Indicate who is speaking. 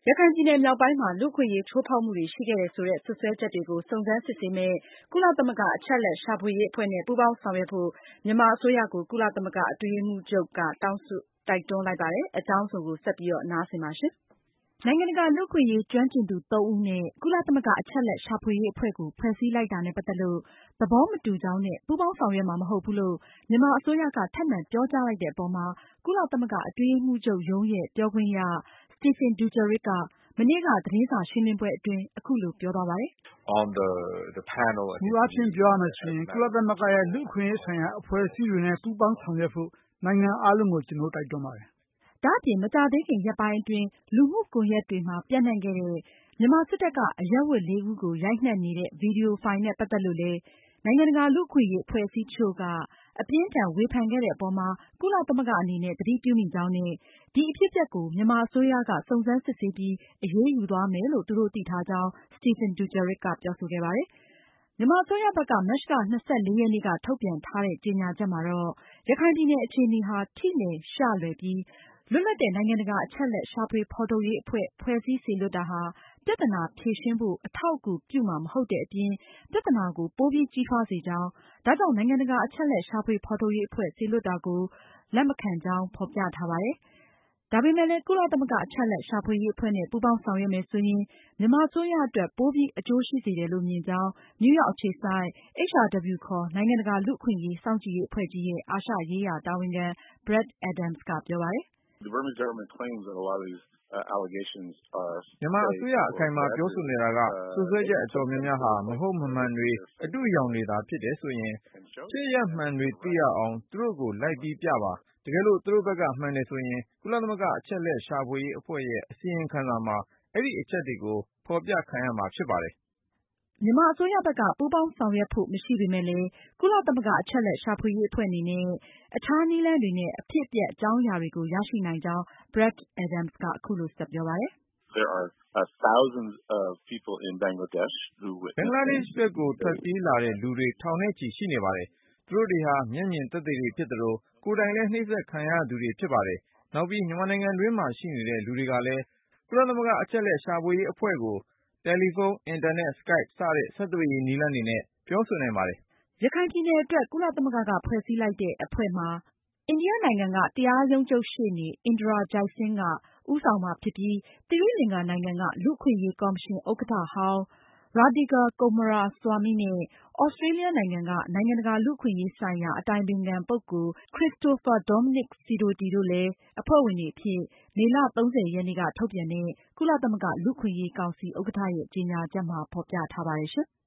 Speaker 1: ရခိုင်ပြည်နယ်မြောက်ပိုင်းမှာလူ့အခွင့်အရေးချိုးဖောက်မှုတွေရှိခဲ့တယ်ဆိုတဲ့စွပ်စွဲချက်တွေကိုစုံစမ်းစစ်ဆေးမယ့်ကုလသမဂ္ဂအချက်အလက်ရှာဖွေရေးအဖွဲ့နဲ့ပူးပေါင်းဆောင်ရွက်ဖို့မြန်မာအစိုးရကိုကုလသမဂ္ဂအတွင်းရေးမှူးချုပ်ကတိုက်တွန်းလိုက်ပါတယ်။ အကြောင်းစုံကိုဆက်ပြီးနားဆင်ပါရှင်။ နိုင်ငံတကာလူ့အခွင့်အရေးကျွမ်းကျင်သူ 3 ဦးနဲ့ကုလသမဂ္ဂအချက်အလက်ရှာဖွေရေးအဖွဲ့ကိုဖွဲ့စည်းလိုက်တာနဲ့ပတ်သက်လို့သဘောမတူကြောင်းနဲ့ပူးပေါင်းဆောင်ရွက်မှာမဟုတ်ဘူးလို့မြန်မာအစိုးရကထပ်မံပြောကြားလိုက်တဲ့အပေါ်မှာကုလသမဂ္ဂအတွင်းရေးမှူးချုပ်ရုံးရဲ့ပြောခွင့်ရ Stéphane Dujarric ကမနေ့ကသတင်းစာရှင်းလင်းပွဲအတွင်းအခုလိုပြောသွားပါတယ်။
Speaker 2: “မူအားဖြင့်ပြောရမယ်ဆိုရင် ကုလသမဂ္ဂရဲ့လူ့အခွင့်အရေးဆိုင်ရာအဖွဲ့အစည်းတွေနဲ့ပူးပေါင်းဆောင်ရွက်ဖို့နိုင်ငံအားလုံးကိုကျနော်တို့တိုက်တွန်းပါတယ်။
Speaker 1: ” ဒါအပြင်မကြာသေးခင်ရက်ပိုင်းအတွင်းလူမှုကွန်ရက်တွေမှာပျံ့နှံ့ခဲ့တဲ့မြန်မာစစ်တပ်ကအရပ်ဝတ် 4 ဦးကိုရိုက်နှက်နေတဲ့ဗီဒီယိုဖိုင်နဲ့ပတ်သက်လို့လည်းနိုင်ငံတကာလူ့အခွင့်အရေးအဖွဲ့အစည်းတချို့ကအပြင်းအထန်ဝေဖန်ခဲ့တဲ့အပေါ်မှာကုလသမဂ္ဂအနေနဲ့သတိပြုမိကြောင်းနဲ့ဒီအဖြစ်အပျက်ကိုမြန်မာအစိုးရကစုံစမ်းစစ်ဆေးပြီးအရေးယူသွားမယ်လို့သူတို့သိထားကြောင်း Stéphane Dujarric ကပြောဆိုခဲ့ပါတယ်။ မြန်မာအစိုးရဘက်ကမတ်လ ရက်နေ့ကထုတ်ပြန်ထားတဲ့ကြေညာချက်မှာတော့ရခိုင်ပြည်နယ်အခြေအနေဟာ ထိလွယ်ရှလွယ်ပြီးလွတ်လပ်တဲ့နိုင်ငံတကာအချက်အလက်ရှာဖွေဖေါ်ထုတ်ရေးအဖွဲ့ဖွဲ့စည်းစေလွှတ်တာဟာပြဿနာဖြေရှင်းဖို့အထောက်အကူပြုမှာမဟုတ်တဲ့အပြင်ပြဿနာကိုပိုပြီးကြီးထွားစေကြောင်းဒါကြောင့်နိုင်ငံတကာအချက်အလက်ရှာဖွေဖေါ်ထုတ်ရေးအဖွဲ့စေလွှတ်တာကိုလက်မခံကြောင်းဖေါ်ပြထားပါတယ်။ ဒါပေမဲ့လည်းကုလသမဂ္ဂအချက်အလက်ရှာဖွေရေးအဖွဲ့နဲ့ပူးပေါင်းဆောင်ရွက်မယ်ဆိုရင်မြန်မာအစိုးရအတွက်ပိုပြီးအကျိုးရှိစေတယ်လို့မြင်ကြောင်း နယူးရောက်အခြေစိုက် HRW ခေါ်နိုင်ငံတကာလူ့အခွင့်အရေးစောင့်ကြည့်ရေးအဖွဲ့ကြီးရဲ့ အာရှရေးရာတာဝန်ခံ Brad Adams ကပြောပါတယ်။
Speaker 3: “
Speaker 2: မြန်မာအစိုးရအခိုင်အမာပြောဆိုနေတာကစွပ်စွဲချက်အတော်များများဟာမဟုတ်မမှန်တွေအတုအယောင်တွေသာဖြစ်တယ်ဆိုရင်ဖြစ်ရပ်မှန်တွေသိရအောင်သူတို့ကိုလိုက်ပြီးပြပါ။ တကယ်လို့သူတို့ဘက်ကမှန်တယ်ဆိုရင်ကုလသမဂ္ဂအချက်အလက်ရှာဖွေရေးအဖွဲ့ရဲ့အစီရင်ခံစာမှာအဲဒီအချက်တွေကိုဖေါ်ပြခံရမှာဖြစ်ပါတယ်။”
Speaker 1: မြန်မာအစိုးရဘက်ကပူးပေါင်းဆောင်ရွက်ဖို့မရှိပေမဲ့လည်းကုလသမဂ္ဂအချက်အလက်ရှာဖွေရေးအဖွဲ့အနေနဲ့အခြားနည်းလမ်းတွေနဲ့အဖြစ်အပျက်အကြောင်းအရာတွေကိုရရှိနိုင်ကြောင်း Brad Adams ကအခုလိုဆက်ပြောပါတယ်။
Speaker 3: “ဘင်္ဂလားဒေ့ရှ်
Speaker 2: ဘက်ကိုထွက်ပြေးလာတဲ့လူတွေထောင်နဲ့ချီရှိနေပါတယ်။ သူတို့တွေဟာမျက်မြင်သက်သေတွေဖြစ်သလိုကိုယ်တိုင်လည်းနှိပ်စက်ခံရသူတွေဖြစ်ပါတယ်။ နောက်ပြီးမြန်မာနိုင်ငံတွင်းမှာရှိနေတဲ့လူတွေကလည်းကုလသမဂ္ဂအချက်အလက်ရှာဖွေရေးအဖွဲ့ကိုတယ်လီဖုန်း၊ အင်တာနက်၊ Skype စတဲ့ဆက်သွယ်ရေးနည်းလမ်းတွေနဲ့ပြောဆိုနိုင်ပါတယ်။
Speaker 1: ” ရခိုင်ပြည်နယ်အတွက်ကုလသမဂ္ဂကဖွဲ့စည်းလိုက်တဲ့အဖွဲ့မှာအိန္ဒိယနိုင်ငံကတရားရုံးချုပ်ရှေ့နေ Indira Jaising ကဦးဆောင်မှာဖြစ်ပြီး သီရိလင်္ကာနိုင်ငံကလူ့အခွင့်အရေးကော်မရှင်ဥက္ကဋ္ဌဟောင်း Radhika Coomaraswamy နဲ့ သြစတြေးလျနိုင်ငံကနိုင်ငံတကာလူ့အခွင့်အရေးဆိုင်ရာအတိုင်ပင်ခံပုဂ္ဂိုလ် Christopher Dominic Sidoti တို့လည်းအဖွဲ့ဝင်တွေအဖြစ်မေလ ရက်နေ့ကထုတ်ပြန်တဲ့ကုလသမဂ္ဂလူ့အခွင့်အရေးကောင်စီဥက္ကဋ္ဌရဲ့ကြေညာချက်မှာဖေါ်ပြထားပါတယ်ရှင်။